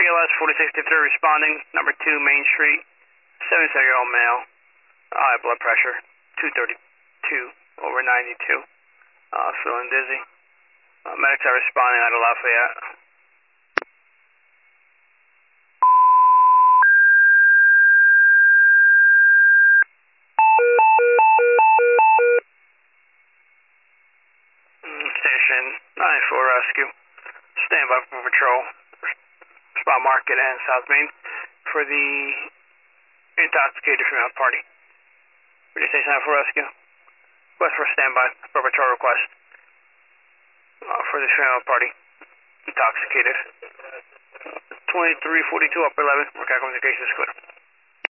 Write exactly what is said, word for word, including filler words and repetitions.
L S forty-six fifty-three responding, number two Main Street, seventy-seven-year-old male, high blood pressure, two thirty-two over ninety-two, uh, feeling dizzy. Uh, medics are responding out of Lafayette. Station ninety-four Rescue. Stand by for patrol. Spot Market and South Main for the intoxicated female party. Radio Station ninety-four Rescue. Request for standby for patrol request uh, for the female party. Intoxicated. twenty-three forty-two Upper eleven. Workout communications clear.